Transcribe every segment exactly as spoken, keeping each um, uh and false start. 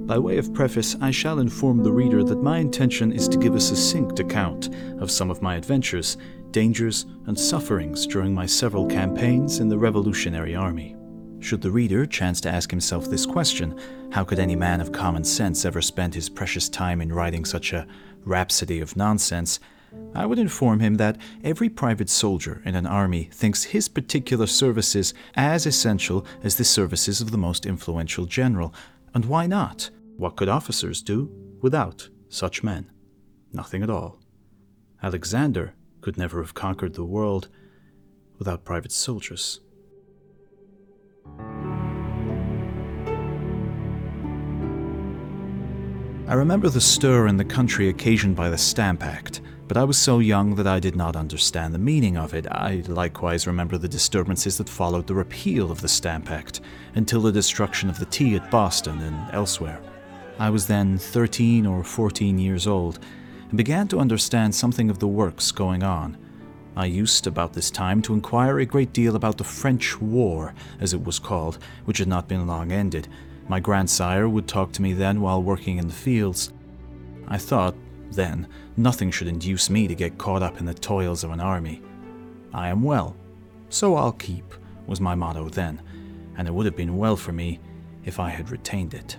By way of preface, I shall inform the reader that my intention is to give a succinct account of some of my adventures, dangers, and sufferings during my several campaigns in the Revolutionary Army. Should the reader chance to ask himself this question, how could any man of common sense ever spend his precious time in writing such a rhapsody of nonsense, I would inform him that every private soldier in an army thinks his particular services as essential as the services of the most influential general. And why not? What could officers do without such men? Nothing at all. Alexander could never have conquered the world without private soldiers. I remember the stir in the country occasioned by the Stamp Act, but I was so young that I did not understand the meaning of it. I likewise remember the disturbances that followed the repeal of the Stamp Act until the destruction of the tea at Boston and elsewhere. I was then thirteen or fourteen years old and began to understand something of the works going on. I used, about this time, to inquire a great deal about the French War, as it was called, which had not been long ended. My grandsire would talk to me then while working in the fields. I thought, then, nothing should induce me to get caught up in the toils of an army. I am well, so I'll keep, was my motto then, and it would have been well for me if I had retained it.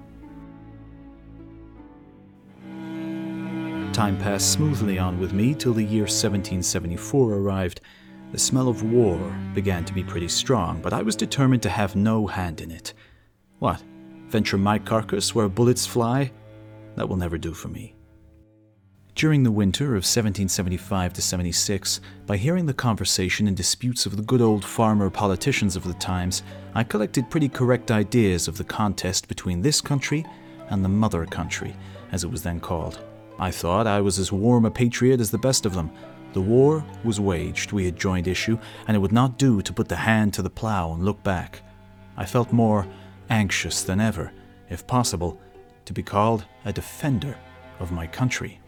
Time passed smoothly on with me till the year seventeen seventy-four arrived. The smell of war began to be pretty strong, but I was determined to have no hand in it. What? Venture my carcass where bullets fly? That will never do for me. During the winter of seventeen seventy-five to seventy-six, by hearing the conversation and disputes of the good old farmer politicians of the times, I collected pretty correct ideas of the contest between this country and the mother country, as it was then called. I thought I was as warm a patriot as the best of them. The war was waged, we had joined issue, and it would not do to put the hand to the plough and look back. I felt more anxious than ever, if possible, to be called a defender of my country.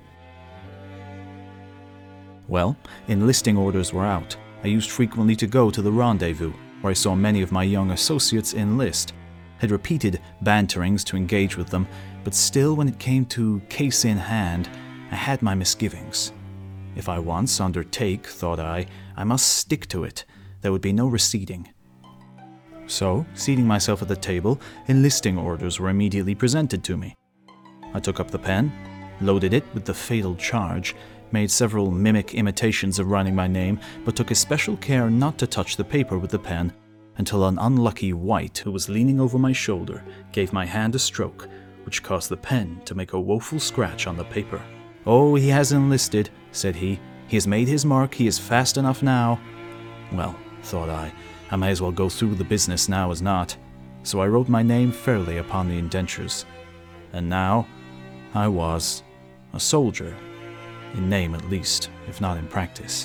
Well, enlisting orders were out. I used frequently to go to the rendezvous, where I saw many of my young associates enlist. Had repeated banterings to engage with them, but still when it came to case in hand, I had my misgivings. If I once undertake, thought I, I must stick to it. There would be no receding. So, seating myself at the table, enlisting orders were immediately presented to me. I took up the pen, loaded it with the fatal charge, made several mimic imitations of writing my name, but took especial care not to touch the paper with the pen until an unlucky wight who was leaning over my shoulder gave my hand a stroke, which caused the pen to make a woeful scratch on the paper. "Oh, he has enlisted," said he. "He has made his mark, he is fast enough now." Well, thought I, I may as well go through the business now as not. So I wrote my name fairly upon the indentures. And now I was a soldier, in name at least, if not in practice.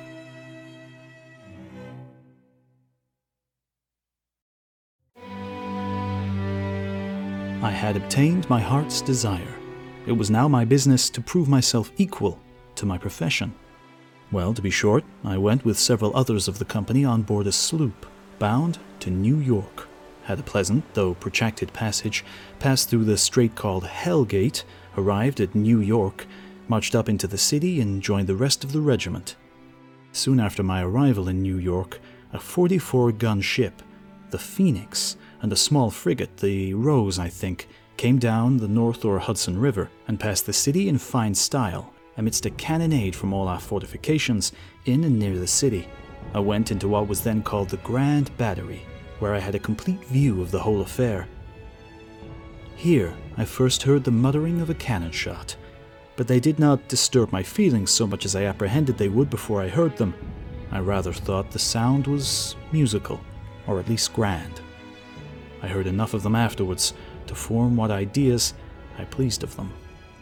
I had obtained my heart's desire. It was now my business to prove myself equal to my profession. Well, to be short, I went with several others of the company on board a sloop, bound to New York. Had a pleasant, though protracted passage, passed through the strait called Hell Gate, arrived at New York, marched up into the city, and joined the rest of the regiment. Soon after my arrival in New York, a forty-four gun ship, the Phoenix, and a small frigate, the Rose, I think, came down the North or Hudson River and passed the city in fine style, amidst a cannonade from all our fortifications in and near the city. I went into what was then called the Grand Battery, where I had a complete view of the whole affair. Here I first heard the muttering of a cannon shot, but they did not disturb my feelings so much as I apprehended they would before I heard them. I rather thought the sound was musical, or at least grand. I heard enough of them afterwards to form what ideas I pleased of them.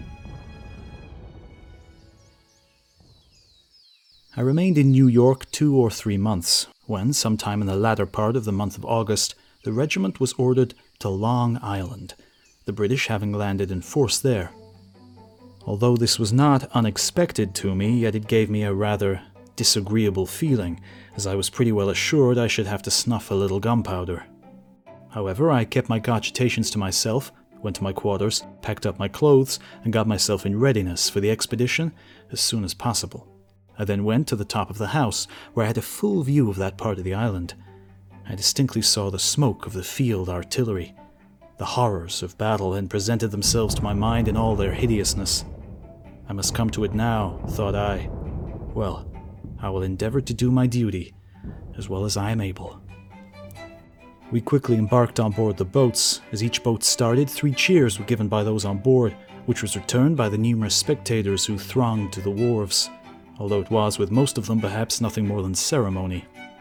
I remained in New York two or three months, when, sometime in the latter part of the month of August, the regiment was ordered to Long Island, the British having landed in force there. Although this was not unexpected to me, yet it gave me a rather disagreeable feeling, as I was pretty well assured I should have to snuff a little gunpowder. However, I kept my cogitations to myself, went to my quarters, packed up my clothes, and got myself in readiness for the expedition as soon as possible. I then went to the top of the house, where I had a full view of that part of the island. I distinctly saw the smoke of the field artillery. The horrors of battle had presented themselves to my mind in all their hideousness. I must come to it now, thought I. Well, I will endeavor to do my duty, as well as I am able. We quickly embarked on board the boats. As each boat started, three cheers were given by those on board, which was returned by the numerous spectators who thronged to the wharves, although it was, with most of them, perhaps nothing more than ceremony.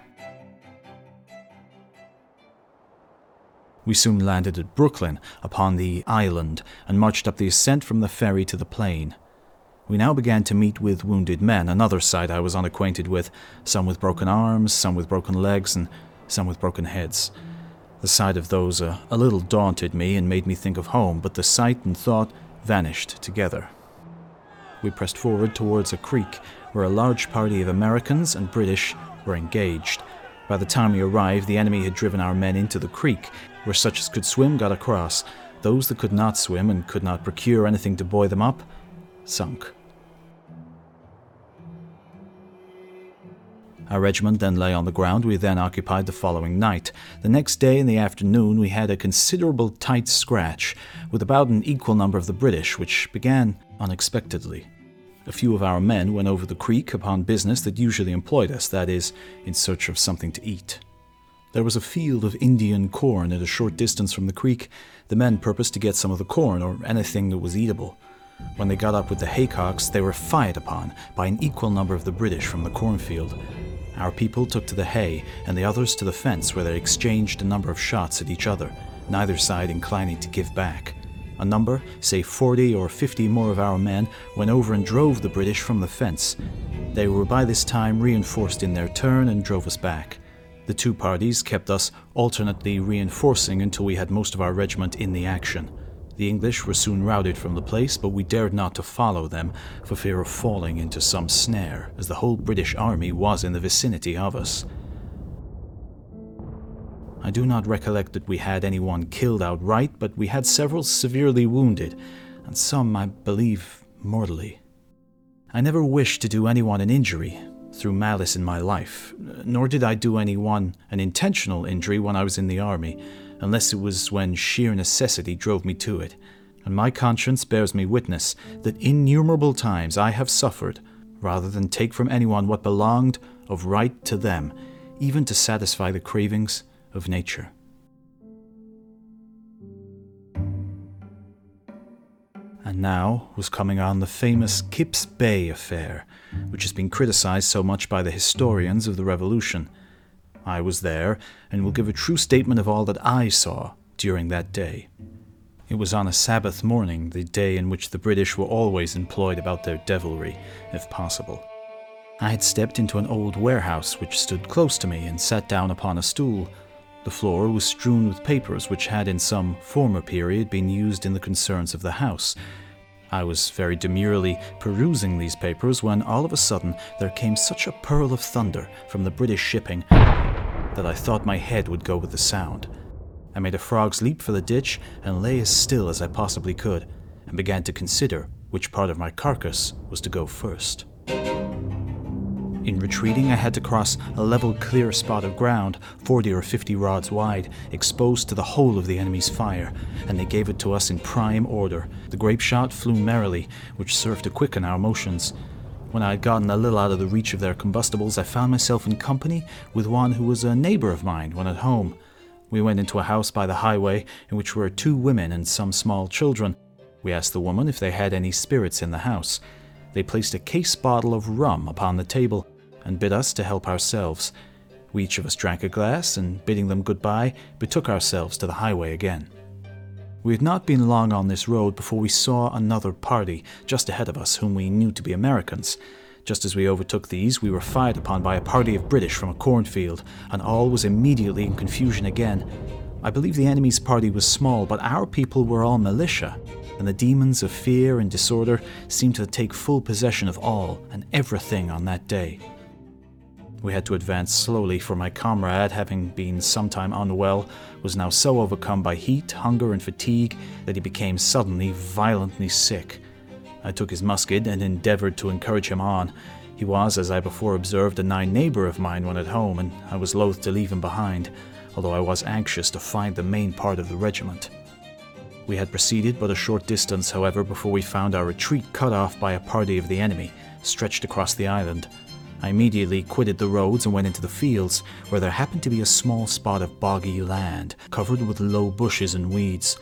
We soon landed at Brooklyn, upon the island, and marched up the ascent from the ferry to the plain. We now began to meet with wounded men, another sight I was unacquainted with, some with broken arms, some with broken legs, and some with broken heads. The sight of those uh, a little daunted me and made me think of home, but the sight and thought vanished together. We pressed forward towards a creek, where a large party of Americans and British were engaged. By the time we arrived, the enemy had driven our men into the creek, where such as could swim got across. Those that could not swim and could not procure anything to buoy them up, sunk. Our regiment then lay on the ground we then occupied the following night. The next day in the afternoon we had a considerable tight scratch, with about an equal number of the British, which began unexpectedly. A few of our men went over the creek upon business that usually employed us, that is, in search of something to eat. There was a field of Indian corn at a short distance from the creek. The men purposed to get some of the corn, or anything that was eatable. When they got up with the haycocks, they were fired upon by an equal number of the British from the cornfield. Our people took to the hay, and the others to the fence, where they exchanged a number of shots at each other, neither side inclining to give back. A number, say forty or fifty more of our men, went over and drove the British from the fence. They were by this time reinforced in their turn and drove us back. The two parties kept us alternately reinforcing until we had most of our regiment in the action. The English were soon routed from the place, but we dared not to follow them for fear of falling into some snare, as the whole British army was in the vicinity of us. I do not recollect that we had anyone killed outright, but we had several severely wounded, and some, I believe, mortally. I never wished to do anyone an injury through malice in my life, nor did I do anyone an intentional injury when I was in the army, unless it was when sheer necessity drove me to it, and my conscience bears me witness that innumerable times I have suffered, rather than take from anyone what belonged of right to them, even to satisfy the cravings of nature. And now was coming on the famous Kips Bay affair, which has been criticized so much by the historians of the Revolution. I was there, and will give a true statement of all that I saw during that day. It was on a Sabbath morning, the day in which the British were always employed about their devilry, if possible. I had stepped into an old warehouse which stood close to me and sat down upon a stool. The floor was strewn with papers which had in some former period been used in the concerns of the house. I was very demurely perusing these papers when all of a sudden there came such a peal of thunder from the British shipping that I thought my head would go with the sound. I made a frog's leap for the ditch and lay as still as I possibly could, and began to consider which part of my carcass was to go first. In retreating, I had to cross a level, clear spot of ground, forty or fifty rods wide, exposed to the whole of the enemy's fire, and they gave it to us in prime order. The grape shot flew merrily, which served to quicken our motions. When I had gotten a little out of the reach of their combustibles, I found myself in company with one who was a neighbor of mine when at home. We went into a house by the highway, in which were two women and some small children. We asked the woman if they had any spirits in the house. They placed a case bottle of rum upon the table, and bid us to help ourselves. We each of us drank a glass, and bidding them goodbye, betook ourselves to the highway again. We had not been long on this road before we saw another party just ahead of us, whom we knew to be Americans. Just as we overtook these, we were fired upon by a party of British from a cornfield, and all was immediately in confusion again. I believe the enemy's party was small, but our people were all militia, and the demons of fear and disorder seemed to take full possession of all and everything on that day. We had to advance slowly, for my comrade, having been some time unwell, was now so overcome by heat, hunger, and fatigue that he became suddenly violently sick. I took his musket and endeavoured to encourage him on. He was, as I before observed, a nigh neighbour of mine when at home, and I was loath to leave him behind, although I was anxious to find the main part of the regiment. We had proceeded but a short distance, however, before we found our retreat cut off by a party of the enemy, stretched across the island. I immediately quitted the roads and went into the fields, where there happened to be a small spot of boggy land, covered with low bushes and weeds.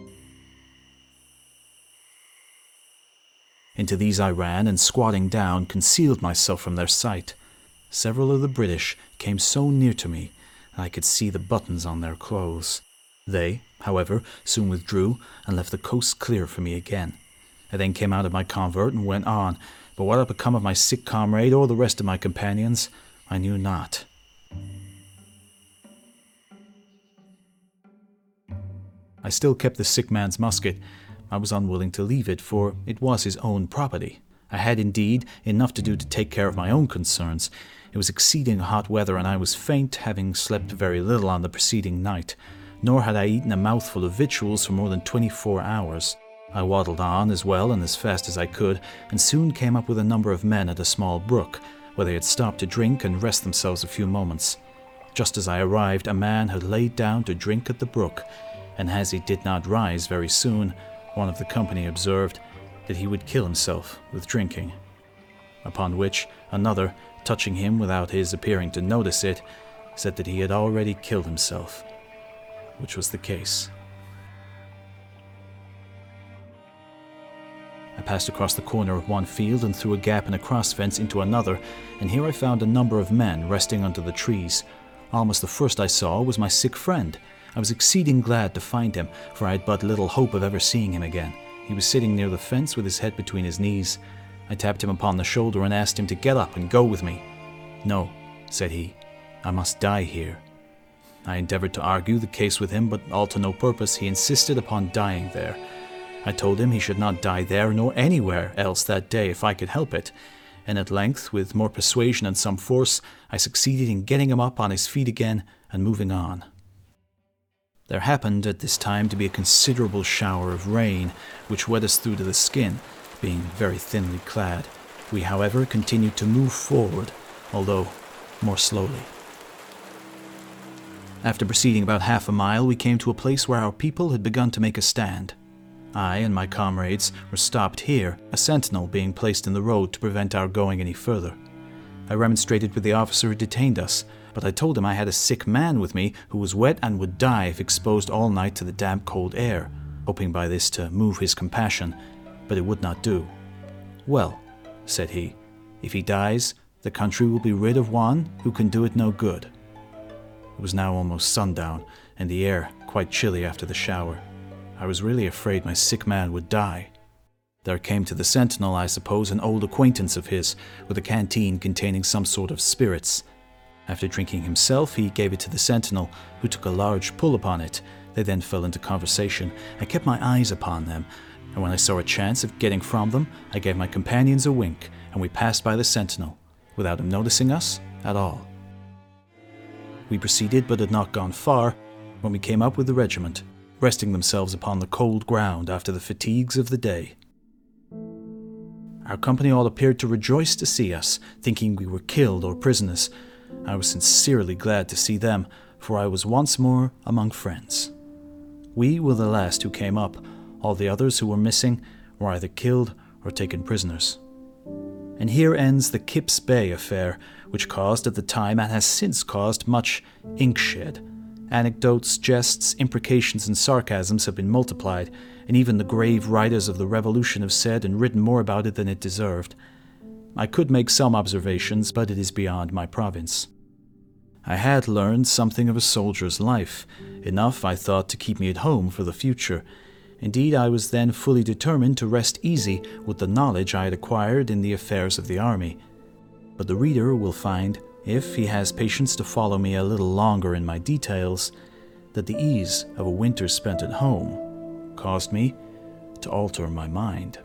Into these I ran, and squatting down, concealed myself from their sight. Several of the British came so near to me that I could see the buttons on their clothes. They, however, soon withdrew and left the coast clear for me again. I then came out of my covert and went on, but what had become of my sick comrade or the rest of my companions, I knew not. I still kept the sick man's musket. I was unwilling to leave it, for it was his own property. I had, indeed, enough to do to take care of my own concerns. It was exceeding hot weather, and I was faint, having slept very little on the preceding night, nor had I eaten a mouthful of victuals for more than twenty-four hours. I waddled on as well and as fast as I could, and soon came up with a number of men at a small brook, where they had stopped to drink and rest themselves a few moments. Just as I arrived, a man had laid down to drink at the brook, and as he did not rise very soon, one of the company observed that he would kill himself with drinking. Upon which another, touching him without his appearing to notice it, said that he had already killed himself, which was the case. I passed across the corner of one field and through a gap in a cross fence into another, and here I found a number of men resting under the trees. Almost the first I saw was my sick friend. I was exceeding glad to find him, for I had but little hope of ever seeing him again. He was sitting near the fence with his head between his knees. I tapped him upon the shoulder and asked him to get up and go with me. "No," said he, "I must die here." I endeavoured to argue the case with him, but all to no purpose. He insisted upon dying there. I told him he should not die there nor anywhere else that day if I could help it, and at length, with more persuasion and some force, I succeeded in getting him up on his feet again and moving on. There happened at this time to be a considerable shower of rain, which wet us through to the skin, being very thinly clad. We, however, continued to move forward, although more slowly. After proceeding about half a mile, we came to a place where our people had begun to make a stand. I and my comrades were stopped here, a sentinel being placed in the road to prevent our going any further. I remonstrated with the officer who detained us, but I told him I had a sick man with me who was wet and would die if exposed all night to the damp cold air, hoping by this to move his compassion, but it would not do. "Well," said he, "if he dies, the country will be rid of one who can do it no good." It was now almost sundown, and the air quite chilly after the shower. I was really afraid my sick man would die. There came to the sentinel, I suppose, an old acquaintance of his, with a canteen containing some sort of spirits. After drinking himself, he gave it to the sentinel, who took a large pull upon it. They then fell into conversation. I kept my eyes upon them, and when I saw a chance of getting from them, I gave my companions a wink, and we passed by the sentinel, without him noticing us at all. We proceeded, but had not gone far, when we came up with the regiment, resting themselves upon the cold ground after the fatigues of the day. Our company all appeared to rejoice to see us, thinking we were killed or prisoners. I was sincerely glad to see them, for I was once more among friends. We were the last who came up. All the others who were missing were either killed or taken prisoners. And here ends the Kips Bay affair, which caused at the time and has since caused much inkshed. Anecdotes, jests, imprecations, and sarcasms have been multiplied, and even the grave writers of the Revolution have said and written more about it than it deserved. I could make some observations, but it is beyond my province. I had learned something of a soldier's life, enough, I thought, to keep me at home for the future. Indeed, I was then fully determined to rest easy with the knowledge I had acquired in the affairs of the army. But the reader will find, if he has patience to follow me a little longer in my details, that the ease of a winter spent at home caused me to alter my mind.